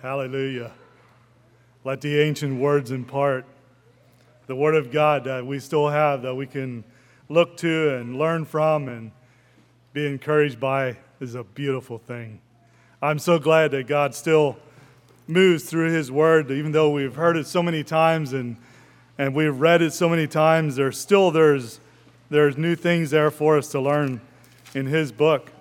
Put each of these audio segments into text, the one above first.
Hallelujah. Let the ancient words impart. The Word of God that we still have, that we can look to and learn from and be encouraged by, is a beautiful thing. I'm so glad that God still moves through His Word, even though we've heard it so many times and we've read it so many times. There's new things there for us to learn in His book.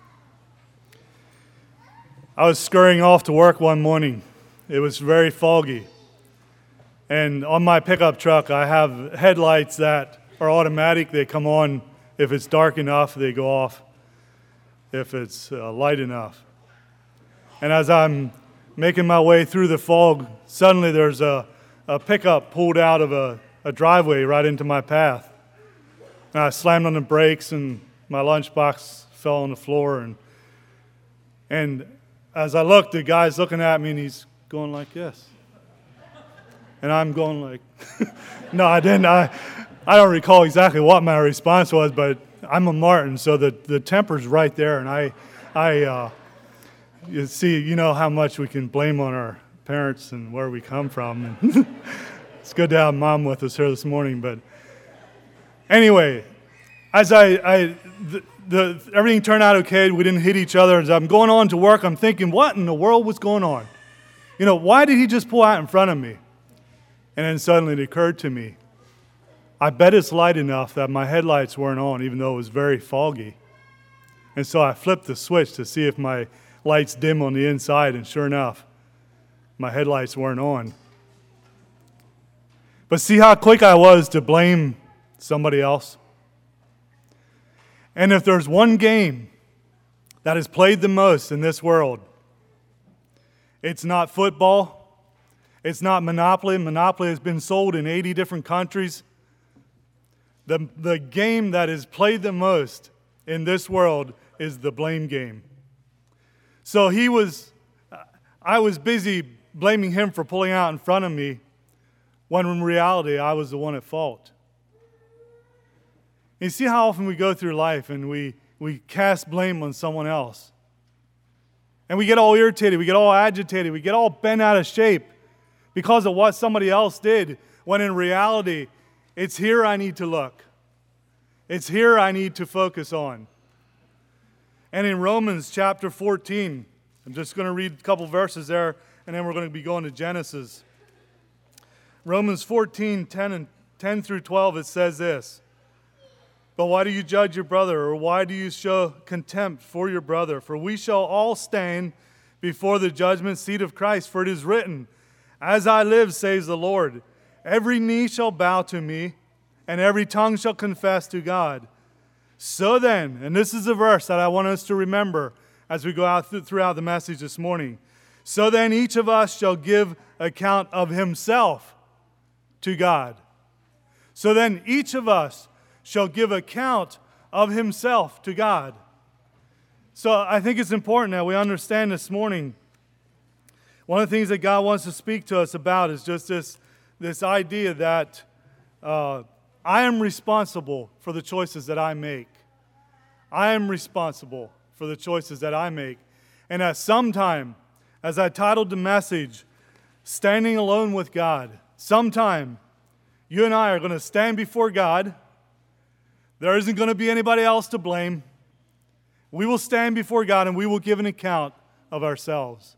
I was scurrying off to work one morning. It was very foggy. And on my pickup truck, I have headlights that are automatic. They come on if it's dark enough, they go off if it's light enough. And as I'm making my way through the fog, suddenly there's a pickup pulled out of a driveway right into my path. And I slammed on the brakes and my lunchbox fell on the floor. And as I looked, the guy's looking at me and he's going like this. And I'm going like, no, I didn't. I don't recall exactly what my response was, but I'm a Martin, so the temper's right there. And you see, you know how much we can blame on our parents and where we come from. And it's good to have Mom with us here this morning. But anyway, as everything turned out okay. We didn't hit each other. As I'm going on to work, I'm thinking, what in the world was going on? You know, why did he just pull out in front of me? And then suddenly it occurred to me, I bet it's light enough that my headlights weren't on, even though it was very foggy. And so I flipped the switch to see if my lights dim on the inside, and sure enough, my headlights weren't on. But see how quick I was to blame somebody else? And if there's one game that is played the most in this world, it's not football. It's not Monopoly. Monopoly has been sold in 80 different countries. The game that is played the most in this world is the blame game. So I was busy blaming him for pulling out in front of me, when in reality I was the one at fault. You see how often we go through life and we cast blame on someone else. And we get all irritated, we get all agitated, we get all bent out of shape because of what somebody else did, when in reality, it's here I need to look. It's here I need to focus on. And in Romans chapter 14, I'm just going to read a couple verses there, and then we're going to be going to Genesis. Romans 14, 10 through 12, it says this. But why do you judge your brother, or why do you show contempt for your brother? For we shall all stand before the judgment seat of Christ. For it is written, as I live, says the Lord, every knee shall bow to me, and every tongue shall confess to God. So then, and this is a verse that I want us to remember as we go out throughout the message this morning. So then each of us shall give account of himself to God. So then each of us shall give account of himself to God. So I think it's important that we understand this morning, one of the things that God wants to speak to us about is just this idea that I am responsible for the choices that I make. I am responsible for the choices that I make. And at some time, as I titled the message, Standing Alone with God, sometime you and I are going to stand before God. There isn't going to be anybody else to blame. We will stand before God and we will give an account of ourselves.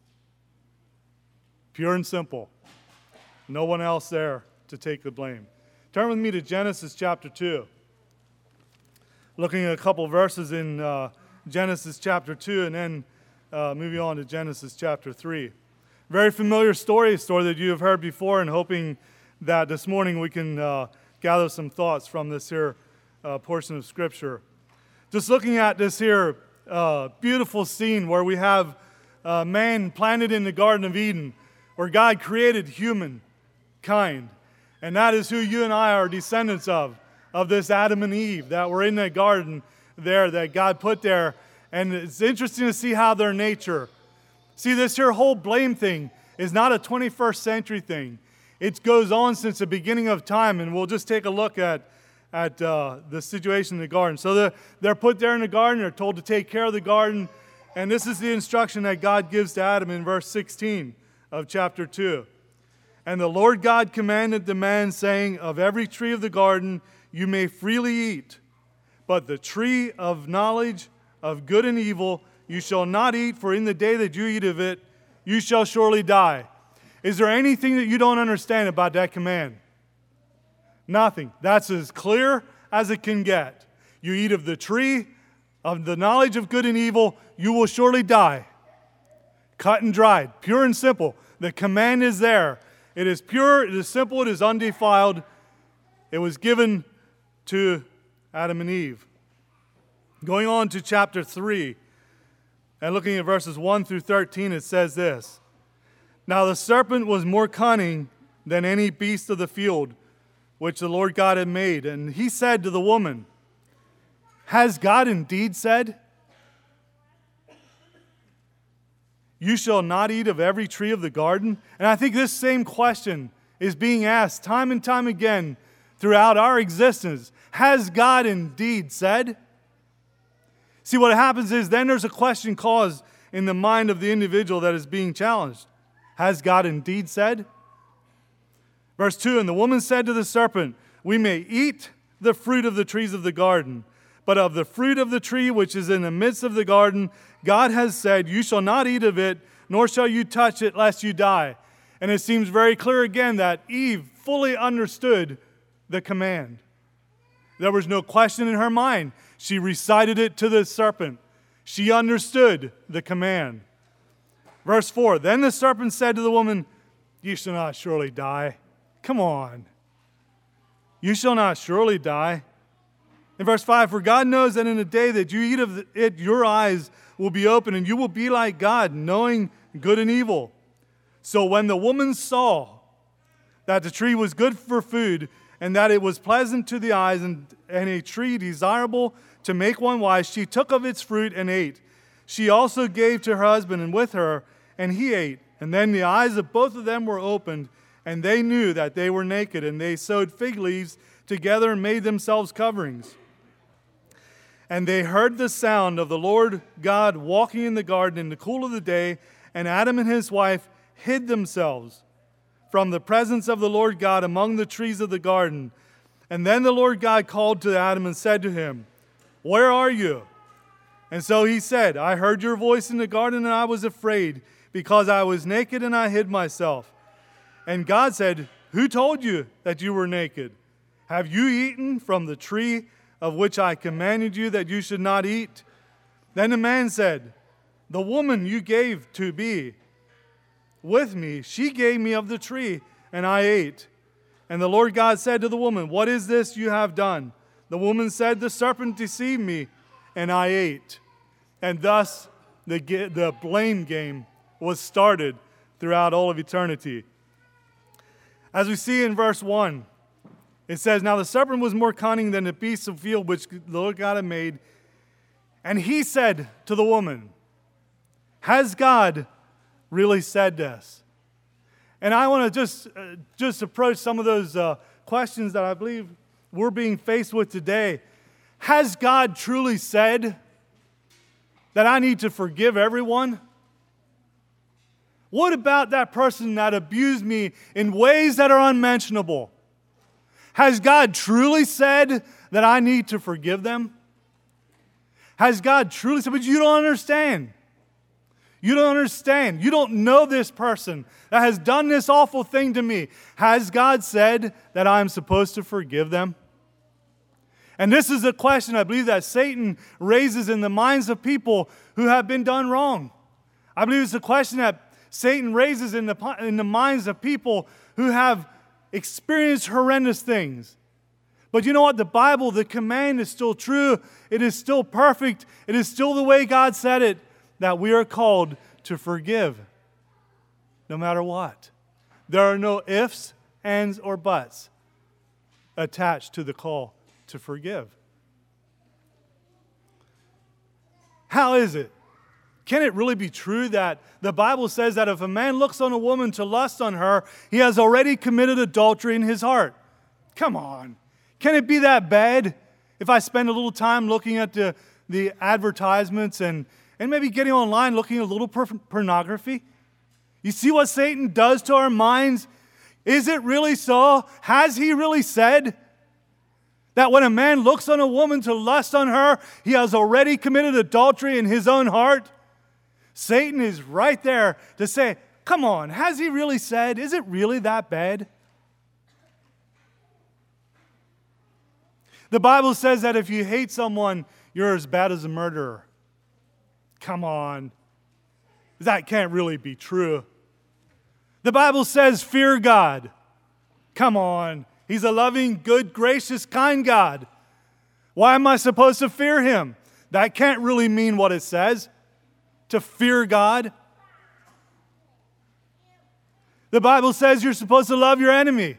Pure and simple. No one else there to take the blame. Turn with me to Genesis chapter 2. Looking at a couple verses in Genesis chapter 2 and then moving on to Genesis chapter 3. Very familiar story, a story that you have heard before, and hoping that this morning we can gather some thoughts from this here portion of Scripture. Just looking at this here beautiful scene where we have man planted in the Garden of Eden, where God created humankind. And that is who you and I are descendants of this Adam and Eve that were in that garden there that God put there. And it's interesting to see how their nature. See, this here whole blame thing is not a 21st century thing. It goes on since the beginning of time, and we'll just take a look at the situation in the garden. So they're put there in the garden. They're told to take care of the garden. And this is the instruction that God gives to Adam in verse 16 of chapter 2. And the Lord God commanded the man, saying, of every tree of the garden you may freely eat, but the tree of knowledge of good and evil you shall not eat, for in the day that you eat of it, you shall surely die. Is there anything that you don't understand about that command? Nothing. That's as clear as it can get. You eat of the tree of the knowledge of good and evil, you will surely die. Cut and dried, pure and simple. The command is there. It is pure, it is simple, it is undefiled. It was given to Adam and Eve. Going on to chapter 3, and looking at verses 1 through 13, it says this. Now the serpent was more cunning than any beast of the field, which the Lord God had made. And he said to the woman, has God indeed said, you shall not eat of every tree of the garden? And I think this same question is being asked time and time again throughout our existence. Has God indeed said? See, what happens is then there's a question caused in the mind of the individual that is being challenged. Has God indeed said? Verse 2, and the woman said to the serpent, we may eat the fruit of the trees of the garden, but of the fruit of the tree which is in the midst of the garden, God has said, you shall not eat of it, nor shall you touch it, lest you die. And it seems very clear again that Eve fully understood the command. There was no question in her mind. She recited it to the serpent. She understood the command. Verse 4, then the serpent said to the woman, you shall not surely die. Come on. You shall not surely die. In verse 5, for God knows that in the day that you eat of it, your eyes will be open, and you will be like God, knowing good and evil. So when the woman saw that the tree was good for food, and that it was pleasant to the eyes, and a tree desirable to make one wise, she took of its fruit and ate. She also gave to her husband and with her, and he ate. And then the eyes of both of them were opened, and they knew that they were naked, and they sewed fig leaves together and made themselves coverings. And they heard the sound of the Lord God walking in the garden in the cool of the day, and Adam and his wife hid themselves from the presence of the Lord God among the trees of the garden. And then the Lord God called to Adam and said to him, where are you? And so he said, I heard your voice in the garden, and I was afraid, because I was naked and I hid myself. And God said, who told you that you were naked? Have you eaten from the tree of which I commanded you that you should not eat? Then the man said, the woman you gave to be with me, she gave me of the tree, and I ate. And the Lord God said to the woman, what is this you have done? The woman said, the serpent deceived me, and I ate. And thus the blame game was started throughout all of eternity. As we see in verse 1, it says, now the serpent was more cunning than the beasts of the field which the Lord God had made. And he said to the woman, has God really said this? And I want to just approach some of those questions that I believe we're being faced with today. Has God truly said that I need to forgive everyone? What about that person that abused me in ways that are unmentionable? Has God truly said that I need to forgive them? Has God truly said, but you don't understand. You don't understand. You don't know this person that has done this awful thing to me. Has God said that I'm supposed to forgive them? And this is a question I believe that Satan raises in the minds of people who have been done wrong. I believe it's a question that Satan raises in the minds of people who have experienced horrendous things. But you know what? The Bible, the command is still true. It is still perfect. It is still the way God said it, that we are called to forgive no matter what. There are no ifs, ands, or buts attached to the call to forgive. How is it? Can it really be true that the Bible says that if a man looks on a woman to lust on her, he has already committed adultery in his heart? Come on. Can it be that bad? If I spend a little time looking at the advertisements and and maybe getting online looking at a little pornography? You see what Satan does to our minds? Is it really so? Has he really said that when a man looks on a woman to lust on her, he has already committed adultery in his own heart? Satan is right there to say, come on, has he really said? Is it really that bad? The Bible says that if you hate someone, you're as bad as a murderer. Come on. That can't really be true. The Bible says, fear God. Come on. He's a loving, good, gracious, kind God. Why am I supposed to fear him? That can't really mean what it says, to fear God. The Bible says you're supposed to love your enemy.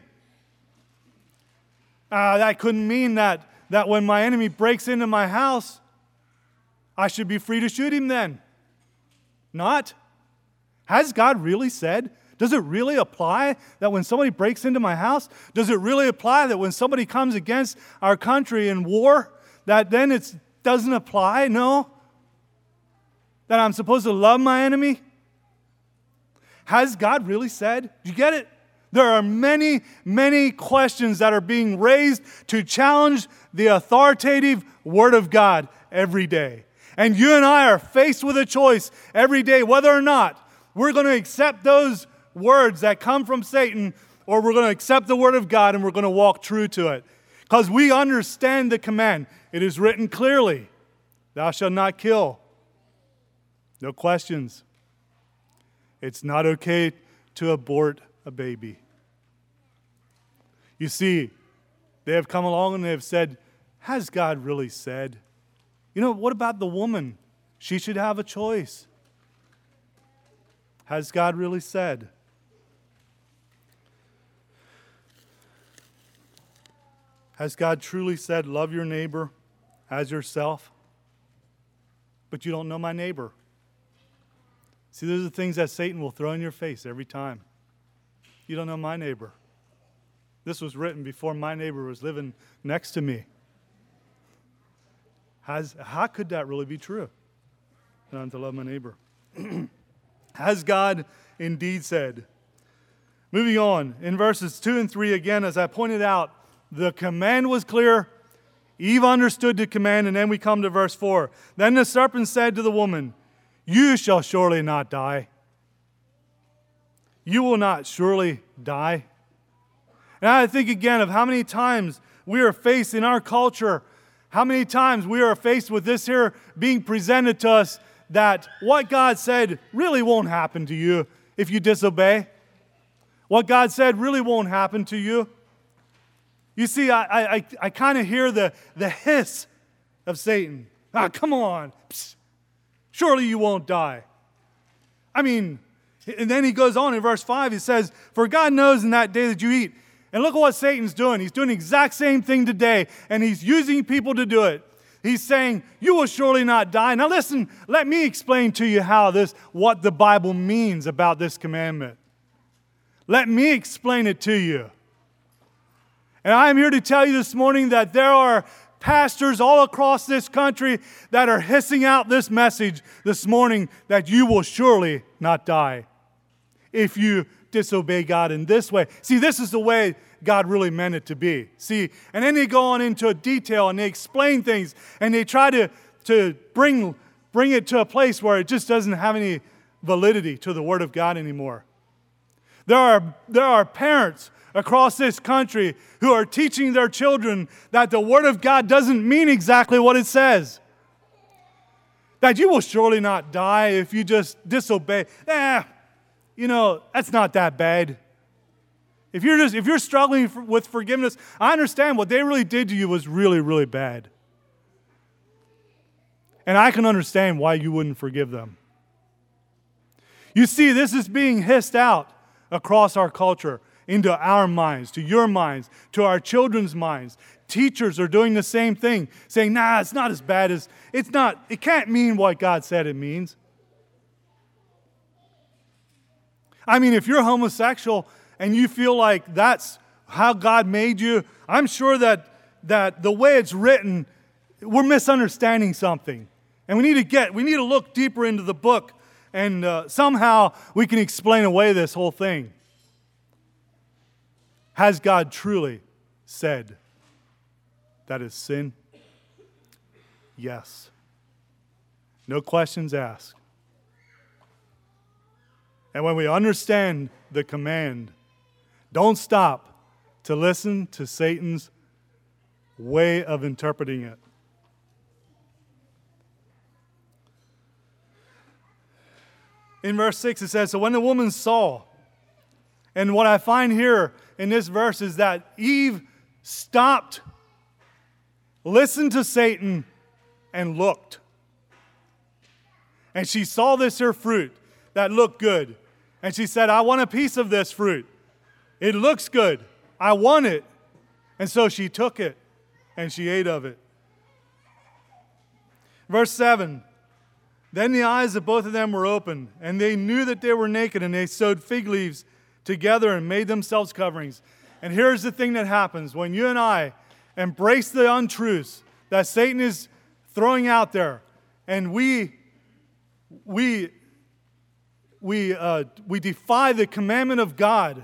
That couldn't mean that when my enemy breaks into my house, I should be free to shoot him then. Not. Has God really said? Does it really apply that when somebody breaks into my house? Does it really apply that when somebody comes against our country in war, that then it doesn't apply? No. That I'm supposed to love my enemy? Has God really said? Do you get it? There are many, many questions that are being raised to challenge the authoritative Word of God every day. And you and I are faced with a choice every day whether or not we're going to accept those words that come from Satan, or we're going to accept the Word of God and we're going to walk true to it. Because we understand the command. It is written clearly, thou shalt not kill. No questions. It's not okay to abort a baby. You see, they have come along and they have said, has God really said? You know, what about the woman? She should have a choice. Has God really said? Has God truly said, love your neighbor as yourself? But you don't know my neighbor. See, those are the things that Satan will throw in your face every time. You don't know my neighbor. This was written before my neighbor was living next to me. How could that really be true? Not to love my neighbor. Has God indeed said? Moving on, in verses 2 and 3 again, as I pointed out, the command was clear. Eve understood the command, and then we come to verse 4. Then the serpent said to the woman, you shall surely not die. You will not surely die. And I think again of how many times we are faced in our culture, how many times we are faced with this here being presented to us, that what God said really won't happen to you if you disobey. What God said really won't happen to you. You see, I kind of hear the hiss of Satan. Come on. Psst. Surely you won't die. I mean, and then he goes on in verse 5, he says, for God knows in that day that you eat. And look at what Satan's doing. He's doing the exact same thing today, and he's using people to do it. He's saying, you will surely not die. Now listen, let me explain to you what the Bible means about this commandment. Let me explain it to you. And I'm here to tell you this morning that there are pastors all across this country that are hissing out this message this morning that you will surely not die if you disobey God in this way. See, this is the way God really meant it to be. See, and then they go on into detail and they explain things and they try to bring it to a place where it just doesn't have any validity to the Word of God anymore. There are parents across this country who are teaching their children that the Word of God doesn't mean exactly what it says. That you will surely not die if you just disobey. That's not that bad. If you're struggling with forgiveness, I understand what they really did to you was really, really bad. And I can understand why you wouldn't forgive them. You see, this is being hissed out across our culture, into our minds, to your minds, to our children's minds. Teachers are doing the same thing, saying, it's not as bad as, it can't mean what God said it means. I mean, if you're homosexual and you feel like that's how God made you, I'm sure that the way it's written, we're misunderstanding something. And we need to look deeper into the book, and somehow we can explain away this whole thing. Has God truly said that is sin? Yes. No questions asked. And when we understand the command, don't stop to listen to Satan's way of interpreting it. In verse 6 it says, so when the woman saw, and what I find here in this verse is that Eve stopped, listened to Satan, and looked. And she saw this her fruit that looked good. And she said, I want a piece of this fruit. It looks good. I want it. And so she took it and she ate of it. Verse 7. Then the eyes of both of them were opened, and they knew that they were naked, and they sewed fig leaves together and made themselves coverings. And here's the thing that happens when you and I embrace the untruths that Satan is throwing out there, and we defy the commandment of God,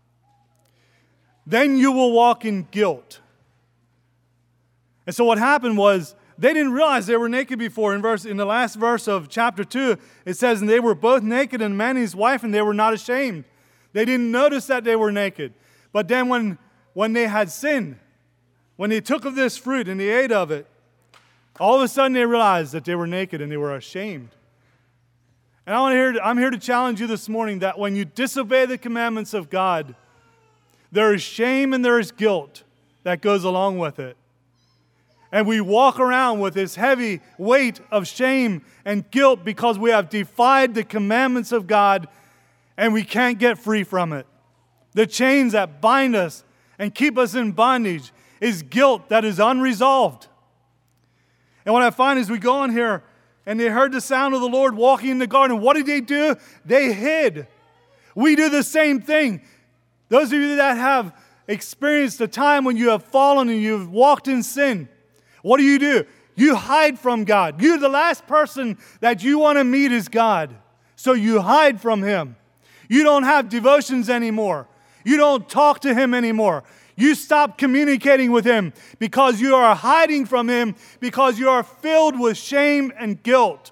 then you will walk in guilt. And so what happened was, they didn't realize they were naked before. In the last verse of chapter 2, it says, and they were both naked, and the man and his wife, and they were not ashamed. They didn't notice that they were naked. But then when they had sinned, when they took of this fruit and they ate of it, all of a sudden they realized that they were naked and they were ashamed. And I'm here to challenge you this morning that when you disobey the commandments of God, there is shame and there is guilt that goes along with it. And we walk around with this heavy weight of shame and guilt because we have defied the commandments of God and we can't get free from it. The chains that bind us and keep us in bondage is guilt that is unresolved. And what I find is we go in here and they heard the sound of the Lord walking in the garden. What did they do? They hid. We do the same thing. Those of you that have experienced a time when you have fallen and you've walked in sin, what do? You hide from God. You're the last person that you want to meet is God. So you hide from Him. You don't have devotions anymore. You don't talk to Him anymore. You stop communicating with Him because you are hiding from Him because you are filled with shame and guilt.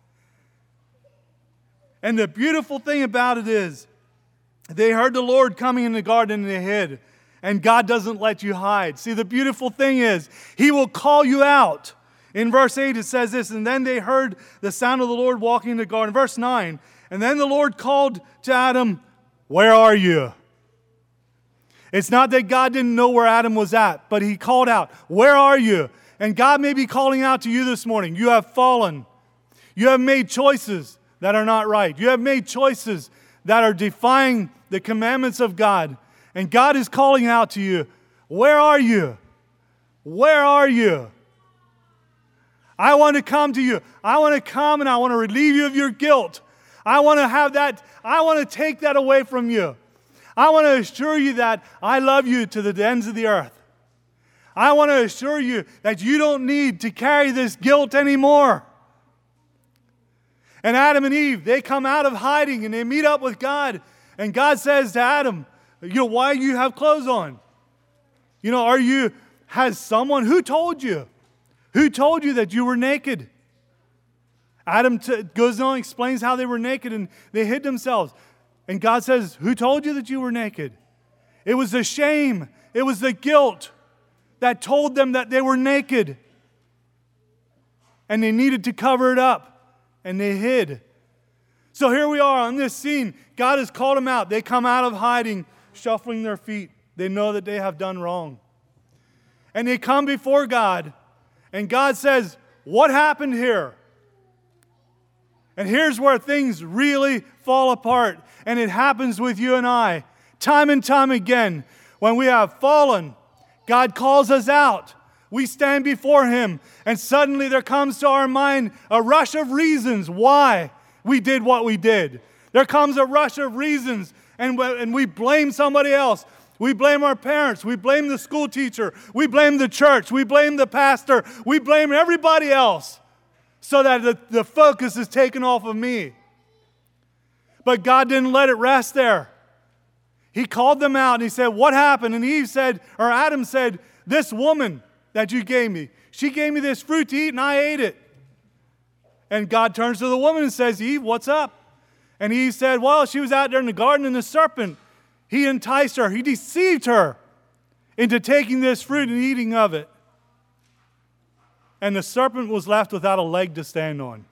And the beautiful thing about it is they heard the Lord coming in the garden and they hid. And God doesn't let you hide. See, the beautiful thing is, He will call you out. In verse 8 it says this, and then they heard the sound of the Lord walking in the garden. Verse 9, and then the Lord called to Adam, where are you? It's not that God didn't know where Adam was at, but He called out, where are you? And God may be calling out to you this morning. You have fallen. You have made choices that are not right. You have made choices that are defying the commandments of God. And God is calling out to you, where are you? Where are you? I want to come to you. I want to come and I want to relieve you of your guilt. I want to have that. I want to take that away from you. I want to assure you that I love you to the ends of the earth. I want to assure you that you don't need to carry this guilt anymore. And Adam and Eve, they come out of hiding and they meet up with God. And God says to Adam, why do you have clothes on? Has someone, who told you? Who told you that you were naked? Adam goes on and explains how they were naked and they hid themselves. And God says, who told you that you were naked? It was the shame. It was the guilt that told them that they were naked. And they needed to cover it up. And they hid. So here we are on this scene. God has called them out. They come out of hiding, shuffling their feet. They know that they have done wrong. And they come before God. And God says, what happened here? And here's where things really fall apart. And it happens with you and I. Time and time again, when we have fallen, God calls us out. We stand before Him. And suddenly there comes to our mind a rush of reasons why we did what we did. There comes a rush of reasons. And we blame somebody else. We blame our parents. We blame the school teacher. We blame the church. We blame the pastor. We blame everybody else so that the focus is taken off of me. But God didn't let it rest there. He called them out and he said, what happened? And Adam said, this woman that you gave me, she gave me this fruit to eat and I ate it. And God turns to the woman and says, Eve, what's up? And he said, well, she was out there in the garden and the serpent, he enticed her, he deceived her into taking this fruit and eating of it. And the serpent was left without a leg to stand on.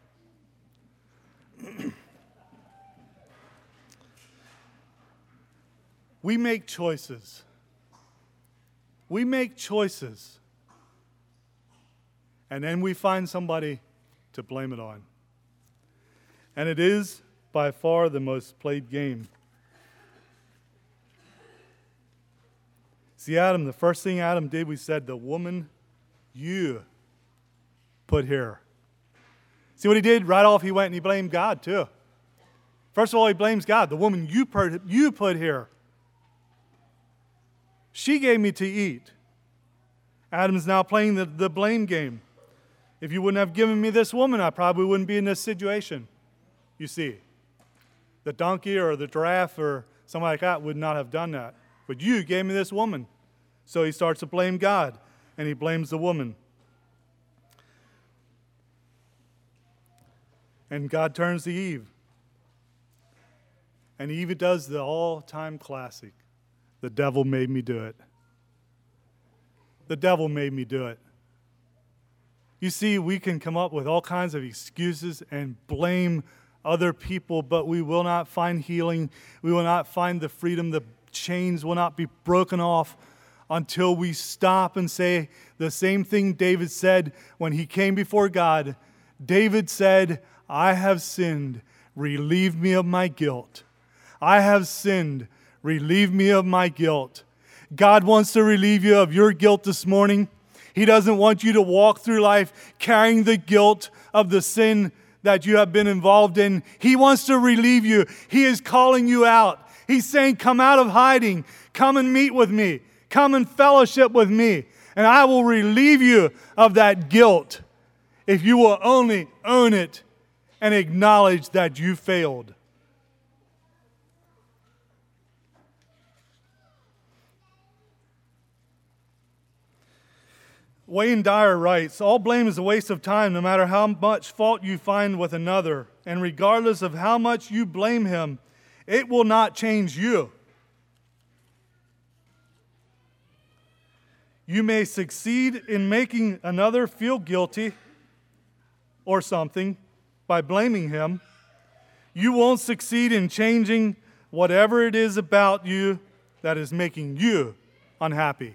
We make choices. We make choices. And then we find somebody to blame it on. And it is by far the most played game. See, Adam, the first thing Adam did, we said, the woman you put here. See what he did? Right off, he went and he blamed God too. First of all, he blames God. The woman you put here. She gave me to eat. Adam's now playing the blame game. If you wouldn't have given me this woman, I probably wouldn't be in this situation. You see, the donkey or the giraffe or somebody like that would not have done that. But you gave me this woman. So he starts to blame God, and he blames the woman. And God turns to Eve. And Eve does the all-time classic. The devil made me do it. The devil made me do it. You see, we can come up with all kinds of excuses and blame other people, but we will not find healing. We will not find the freedom. The chains will not be broken off until we stop and say the same thing David said when he came before God. David said, I have sinned. Relieve me of my guilt. I have sinned. Relieve me of my guilt. God wants to relieve you of your guilt this morning. He doesn't want you to walk through life carrying the guilt of the sin that you have been involved in. He wants to relieve you. He is calling you out. He's saying, come out of hiding. Come and meet with me. Come and fellowship with me. And I will relieve you of that guilt if you will only own it and acknowledge that you failed. Wayne Dyer writes, all blame is a waste of time no matter how much fault you find with another. And regardless of how much you blame him, it will not change you. You may succeed in making another feel guilty or something by blaming him. You won't succeed in changing whatever it is about you that is making you unhappy.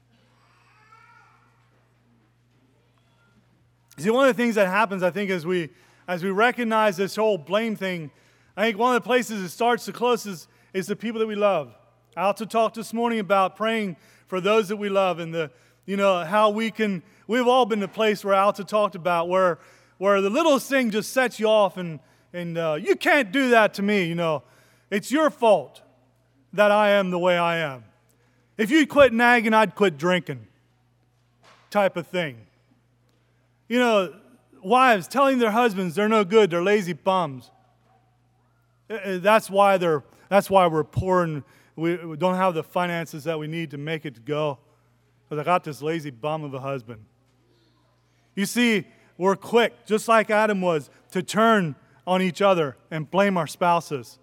See, one of the things that happens, I think, as we recognize this whole blame thing, I think one of the places it starts the closest is the people that we love. I also talked this morning about praying for those that we love and how we've all been to a place where Alta talked about where the littlest thing just sets you off and you can't do that to me, It's your fault that I am the way I am. If you'd quit nagging, I'd quit drinking type of thing. Wives telling their husbands they're no good, they're lazy bums. That's why we're poor and we don't have the finances that we need to make it go. Because I got this lazy bum of a husband. You see, we're quick, just like Adam was, to turn on each other and blame our spouses.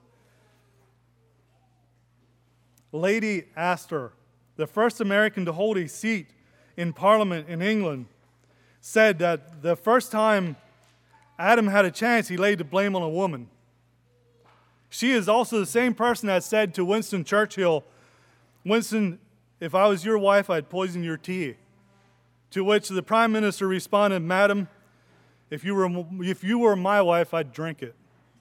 Lady Astor, the first American to hold a seat in Parliament in England, said that the first time Adam had a chance, he laid the blame on a woman. She is also the same person that said to Winston Churchill, Winston, if I was your wife, I'd poison your tea. To which the Prime Minister responded, Madam, if you were my wife, I'd drink it.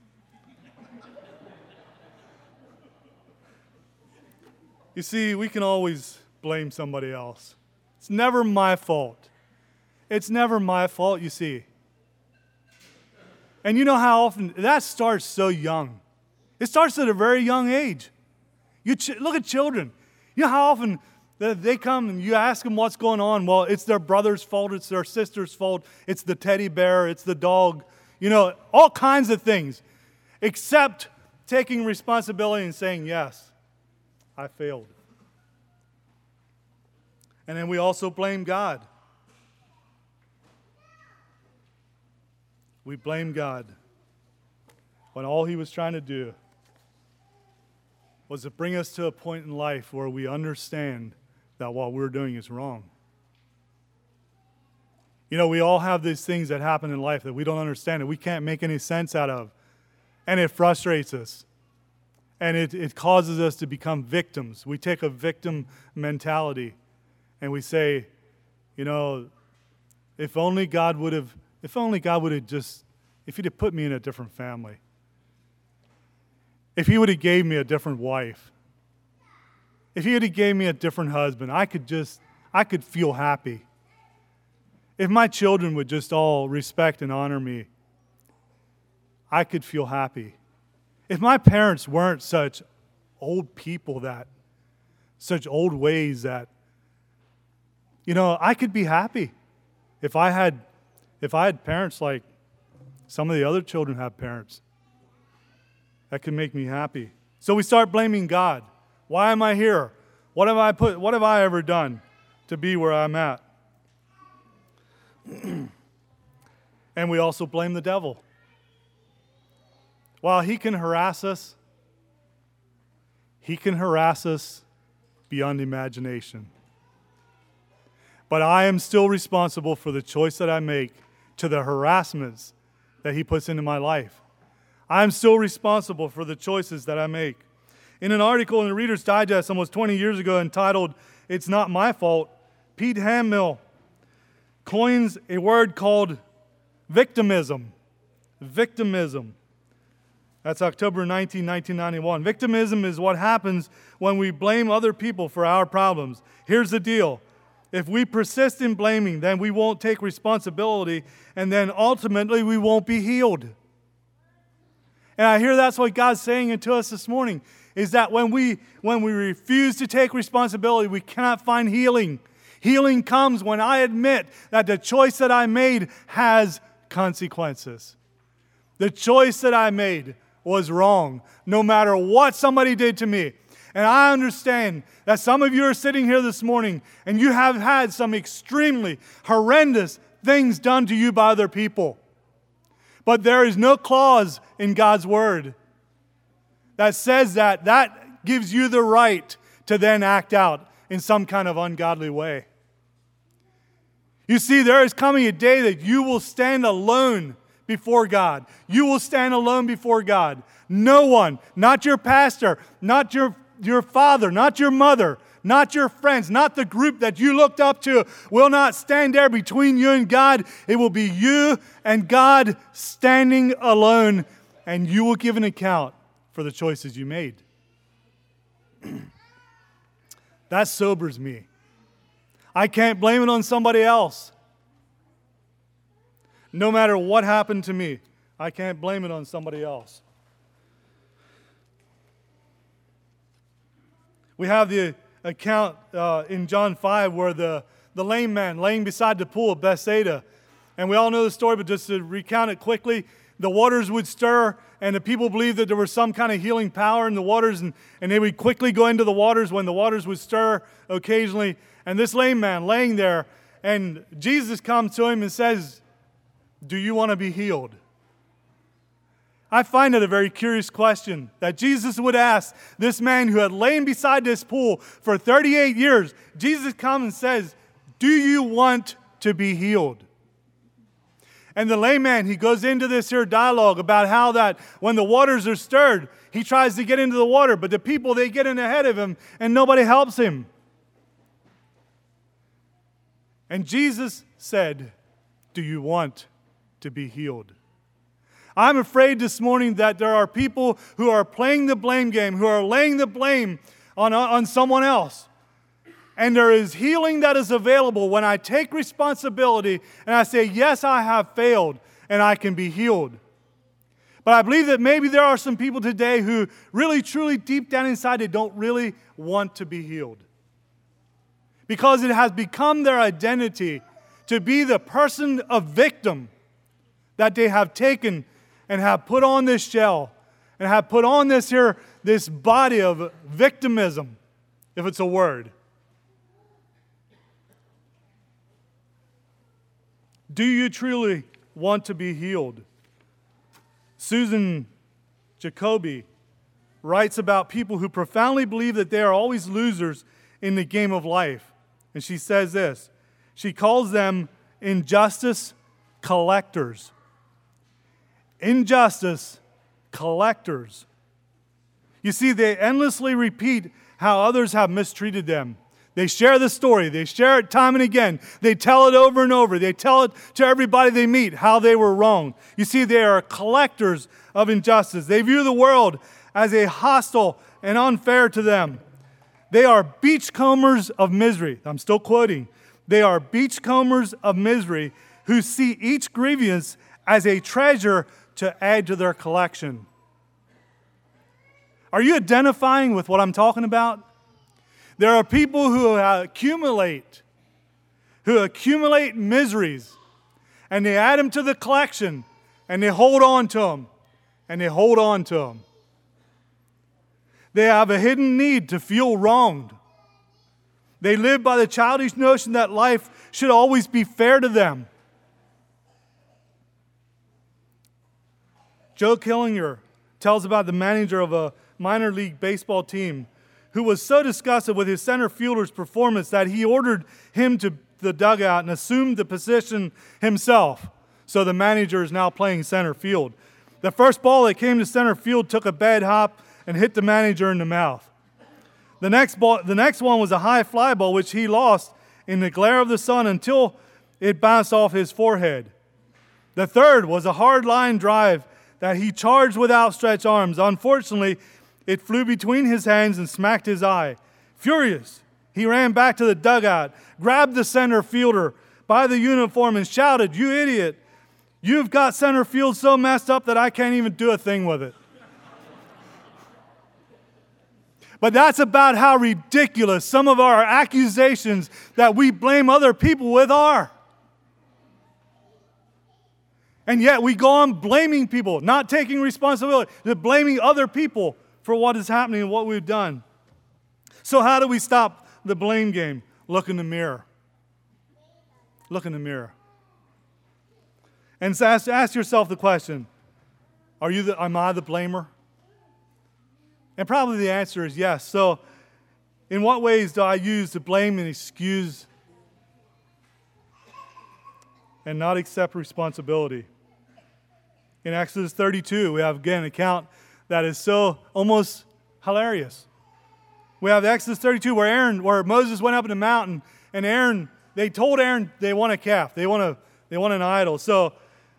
You see, we can always blame somebody else. It's never my fault. It's never my fault, you see. And you know how often that starts so young. It starts at a very young age. Look at children. You know how often They come and you ask them what's going on. Well, it's their brother's fault. It's their sister's fault. It's the teddy bear. It's the dog. All kinds of things. Except taking responsibility and saying, yes, I failed. And then we also blame God. We blame God when all He was trying to do was to bring us to a point in life where we understand that what we're doing is wrong. We all have these things that happen in life that we don't understand and we can't make any sense out of. And it frustrates us. And it causes us to become victims. We take a victim mentality and we say, if only God would have if He'd have put me in a different family. If He would have gave me a different wife. If He would have gave me a different husband, I could feel happy. If my children would just all respect and honor me, I could feel happy. If my parents weren't such old people such old ways that, I could be happy. If I had parents like some of the other children have parents, that could make me happy. So we start blaming God. Why am I here? What have I ever done to be where I'm at? And we also blame the devil. While he can harass us beyond imagination. But I am still responsible for the choice that I make to the harassments that he puts into my life. I am still responsible for the choices that I make. In an article in the Reader's Digest almost 20 years ago entitled, "It's Not My Fault," Pete Hamill coins a word called victimism. Victimism. That's October 19, 1991. Victimism is what happens when we blame other people for our problems. Here's the deal. If we persist in blaming, then we won't take responsibility, and then ultimately we won't be healed. And I hear that's what God's saying to us this morning, is that when we refuse to take responsibility, we cannot find healing. Healing comes when I admit that the choice that I made has consequences. The choice that I made was wrong, no matter what somebody did to me. And I understand that some of you are sitting here this morning and you have had some extremely horrendous things done to you by other people. But there is no clause in God's Word that says that gives you the right to then act out in some kind of ungodly way. You see, there is coming a day that you will stand alone before God. You will stand alone before God. No one, not your pastor, not your father, not your mother, not your friends, not the group that you looked up to, will not stand there between you and God. It will be you and God standing alone, and you will give an account for the choices you made. That sobers me. I can't blame it on somebody else. No matter what happened to me, I can't blame it on somebody else. We have the account in John 5 where the lame man laying beside the pool of Bethsaida. And we all know the story, but just to recount it quickly, the waters would stir, and the people believed that there was some kind of healing power in the waters, and they would quickly go into the waters when the waters would stir occasionally. And this lame man laying there, and Jesus comes to him and says, "Do you want to be healed?" I find it a very curious question that Jesus would ask this man who had lain beside this pool for 38 years. Jesus comes and says, "Do you want to be healed?" And the lame man, he goes into this here dialogue about how that when the waters are stirred, he tries to get into the water, but the people, they get in ahead of him and nobody helps him. And Jesus said, "Do you want to be healed?" I'm afraid this morning that there are people who are playing the blame game, who are laying the blame on someone else. And there is healing that is available when I take responsibility and I say, yes, I have failed and I can be healed. But I believe that maybe there are some people today who really, truly, deep down inside, they don't really want to be healed. because it has become their identity to be the person of victim that they have taken and have put on this shell and have put on this body of victimism, if it's a word. Do you truly want to be healed? Susan Jacoby writes about people who profoundly believe that they are always losers in the game of life. And she says this. She calls them injustice collectors. Injustice collectors. You see, they endlessly repeat how others have mistreated them. They share the story. They share it time and again. They tell it over and over. They tell it to everybody they meet how they were wrong. You see, they are collectors of injustice. They view the world as a hostile and unfair to them. They are beachcombers of misery. I'm still quoting. They are beachcombers of misery who see each grievance as a treasure to add to their collection. Are you identifying with what I'm talking about? There are people who accumulate miseries, and they add them to the collection, and they hold on to them, and they hold on to them. They have a hidden need to feel wronged. They live by the childish notion that life should always be fair to them. Joe Killinger tells about the manager of a minor league baseball team who was so disgusted with his center fielder's performance that he ordered him to the dugout and assumed the position himself. So the manager is now playing center field. The first ball that came to center field took a bad hop and hit the manager in the mouth. The next one was a high fly ball, which he lost in the glare of the sun until it bounced off his forehead. The third was a hard line drive that he charged with outstretched arms. Unfortunately, it flew between his hands and smacked his eye. Furious, he ran back to the dugout, grabbed the center fielder by the uniform and shouted, "You idiot! You've got center field so messed up that I can't even do a thing with it." But that's about how ridiculous some of our accusations that we blame other people with are. And yet we go on blaming people, not taking responsibility, but blaming other people for what is happening and what we've done. So how do we stop the blame game? Look in the mirror. Look in the mirror. And so ask yourself the question, am I the blamer? And probably the answer is yes. So in what ways do I use to blame and excuse and not accept responsibility? In Exodus 32, we have again an account that is so almost hilarious. We have Exodus 32 where Moses went up in the mountain, and they told Aaron they want a calf, they want an idol. So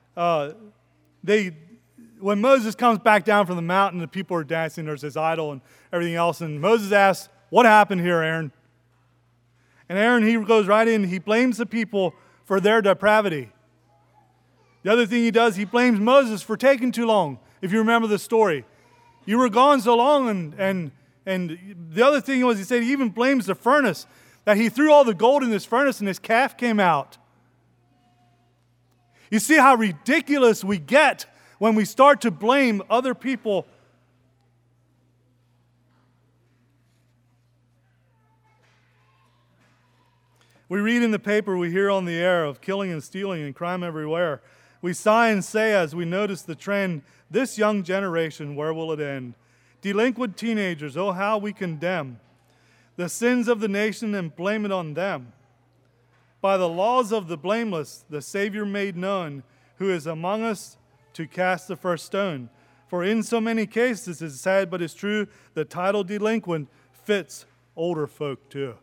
when Moses comes back down from the mountain, the people are dancing, there's this idol and everything else, and Moses asks, "What happened here, Aaron?" And Aaron, he goes right in, he blames the people for their depravity. The other thing he does, he blames Moses for taking too long, if you remember the story. You were gone so long, and the other thing was, he said he even blames the furnace, that he threw all the gold in this furnace and this calf came out. You see how ridiculous we get when we start to blame other people. We read in the paper, we hear on the air of killing and stealing and crime everywhere. We sigh and say as we notice the trend, this young generation, where will it end? Delinquent teenagers, oh how we condemn the sins of the nation and blame it on them. By the laws of the blameless, the Savior made known, who is among us to cast the first stone. For in so many cases, it's sad but it's true, the title delinquent fits older folk too.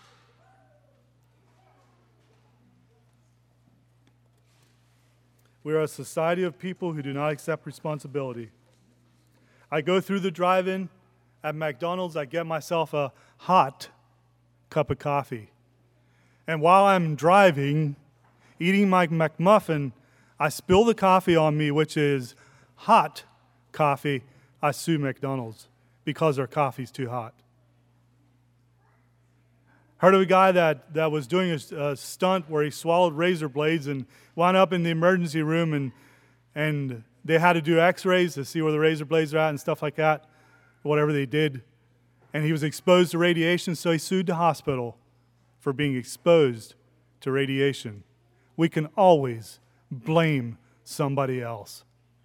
We are a society of people who do not accept responsibility. I go through the drive-in at McDonald's, I get myself a hot cup of coffee. And while I'm driving, eating my McMuffin, I spill the coffee on me, which is hot coffee. I sue McDonald's because their coffee's too hot. Heard of a guy that was doing a stunt where he swallowed razor blades and wound up in the emergency room, and they had to do x-rays to see where the razor blades are at and stuff like that, whatever they did. And he was exposed to radiation, so he sued the hospital for being exposed to radiation. We can always blame somebody else.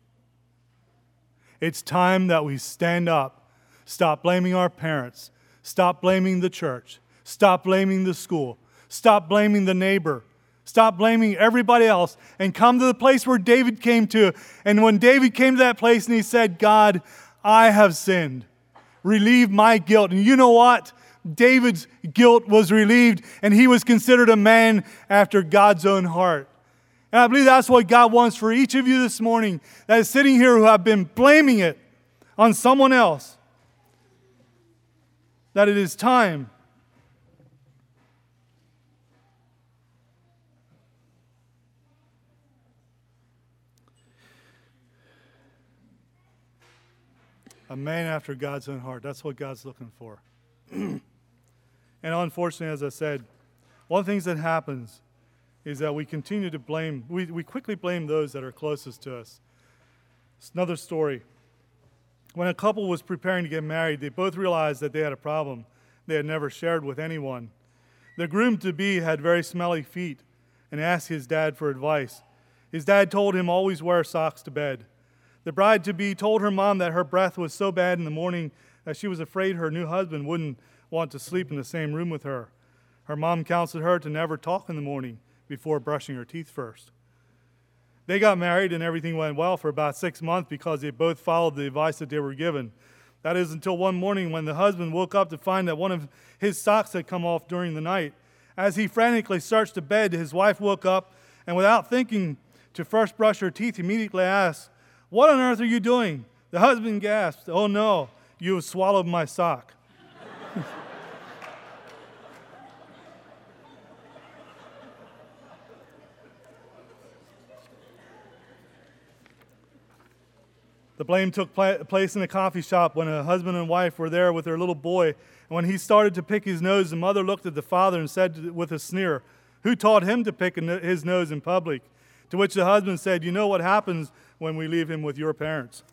It's time that we stand up, stop blaming our parents, stop blaming the church, stop blaming the school, stop blaming the neighbor, stop blaming everybody else, and come to the place where David came to. And when David came to that place and he said, God, I have sinned. Relieve my guilt. And you know what? David's guilt was relieved, and he was considered a man after God's own heart. And I believe that's what God wants for each of you this morning that is sitting here who have been blaming it on someone else. That it is time a man after God's own heart. That's what God's looking for. And unfortunately, as I said, one of the things that happens is that we continue to blame, we quickly blame those that are closest to us. It's another story. When a couple was preparing to get married, they both realized that they had a problem they had never shared with anyone. The groom-to-be had very smelly feet and asked his dad for advice. His dad told him always wear socks to bed. The bride-to-be told her mom that her breath was so bad in the morning that she was afraid her new husband wouldn't want to sleep in the same room with her. Her mom counseled her to never talk in the morning before brushing her teeth first. They got married and everything went well for about 6 months because they both followed the advice that they were given. That is until one morning when the husband woke up to find that one of his socks had come off during the night. As he frantically searched the bed, his wife woke up and without thinking to first brush her teeth, immediately asked, "What on earth are you doing?" The husband gasped, "Oh no, you have swallowed my sock." The blame took place in a coffee shop when a husband and wife were there with their little boy. And when he started to pick his nose, the mother looked at the father and said with a sneer, "Who taught him to pick his nose in public?" To which the husband said, "You know what happens when we leave him with your parents."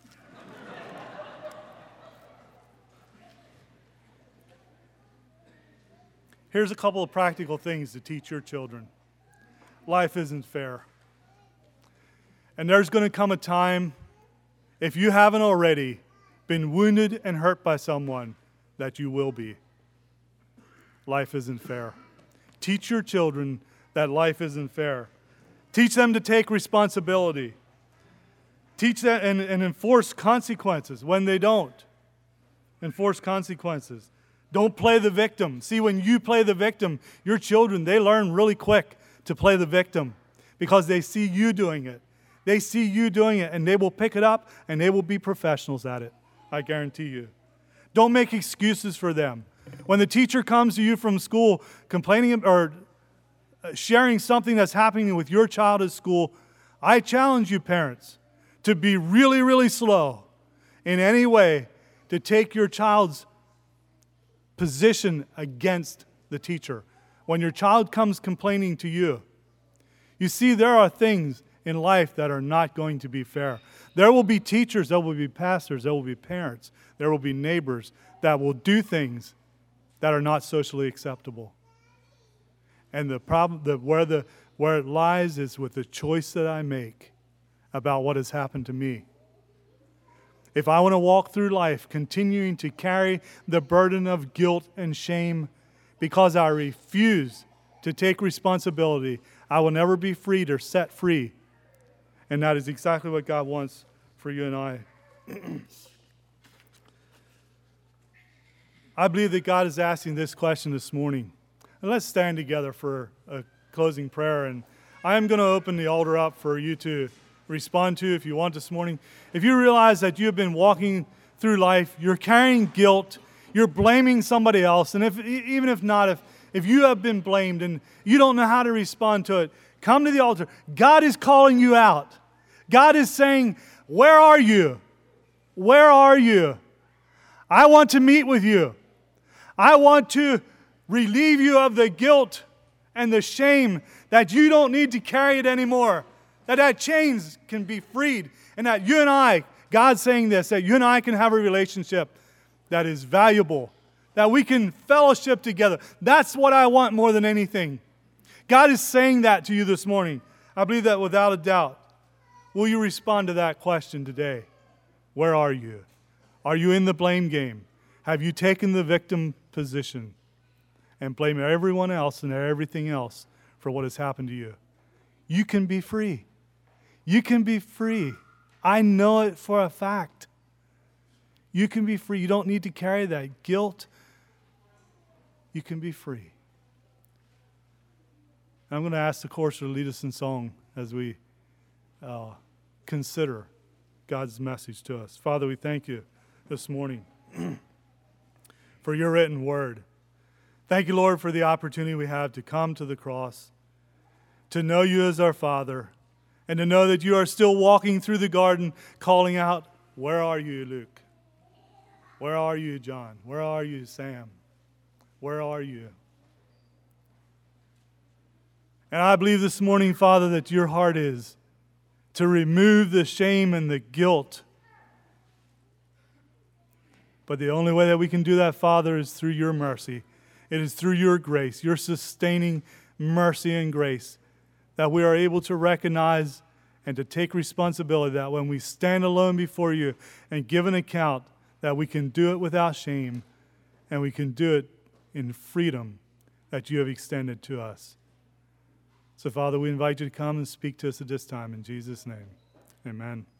Here's a couple of practical things to teach your children. Life isn't fair. And there's going to come a time, if you haven't already been wounded and hurt by someone, that you will be. Life isn't fair. Teach your children that life isn't fair. Teach them to take responsibility. Teach them and enforce consequences when they don't. Enforce consequences. Don't play the victim. See, when you play the victim, your children, they learn really quick to play the victim because they see you doing it. They see you doing it, and they will pick it up, and they will be professionals at it. I guarantee you. Don't make excuses for them. When the teacher comes to you from school complaining or sharing something that's happening with your child at school, I challenge you, parents, to be really, really slow in any way to take your child's position against the teacher. When your child comes complaining to you, you see, there are things in life that are not going to be fair. There will be teachers, there will be pastors, there will be parents, there will be neighbors that will do things that are not socially acceptable. And the problem, where it lies is with the choice that I make about what has happened to me. If I want to walk through life continuing to carry the burden of guilt and shame because I refuse to take responsibility, I will never be freed or set free. And that is exactly what God wants for you and I. I believe that God is asking this question this morning. And let's stand together for a closing prayer. And I am going to open the altar up for you to respond to if you want this morning. If you realize that you've been walking through life, you're carrying guilt, you're blaming somebody else, and even if not, if you have been blamed and you don't know how to respond to it, come to the altar. God is calling you out. God is saying, where are you? Where are you? I want to meet with you. I want to relieve you of the guilt and the shame that you don't need to carry it anymore. That chains can be freed. And that you and I, God's saying this, that you and I can have a relationship that is valuable. That we can fellowship together. That's what I want more than anything. God is saying that to you this morning. I believe that without a doubt. Will you respond to that question today? Where are you? Are you in the blame game? Have you taken the victim position and blame everyone else and everything else for what has happened to you? You can be free. You can be free. I know it for a fact. You can be free. You don't need to carry that guilt. You can be free. I'm going to ask the chorus to lead us in song as we consider God's message to us. Father, we thank you this morning for your written word. Thank you, Lord, for the opportunity we have to come to the cross, to know you as our Father, and to know that you are still walking through the garden calling out, where are you, Luke? Where are you, John? Where are you, Sam? Where are you? And I believe this morning, Father, that your heart is to remove the shame and the guilt. But the only way that we can do that, Father, is through your mercy. It is through your grace, your sustaining mercy and grace, that we are able to recognize and to take responsibility that when we stand alone before you and give an account, that we can do it without shame and we can do it in freedom that you have extended to us. So, Father, we invite you to come and speak to us at this time. In Jesus' name, amen.